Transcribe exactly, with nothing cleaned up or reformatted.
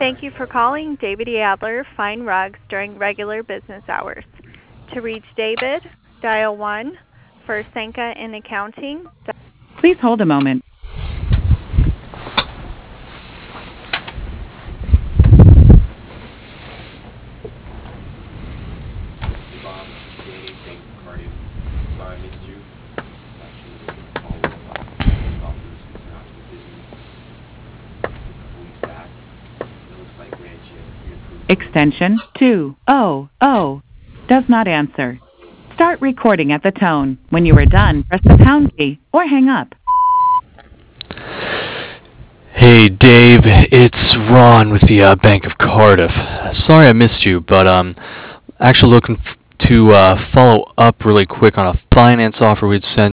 Thank you for calling David E. Adler Fine Rugs during regular business hours. To reach David, dial one. For Senka in accounting. Please hold a moment. Bob, Danny, thank Cardi. Sorry I missed you. Actually, we can follow up on post office. It's not too busy. A couple weeks back. It looks like Ranch has pre-approved. Extension two oh oh does not answer. Start recording at the tone. When you are done, press the pound key or hang up. Hey Dave, it's Ron with the uh, Bank of Cardiff. Sorry I missed you, but um, actually looking f- to uh, follow up really quick on a finance offer we'd sent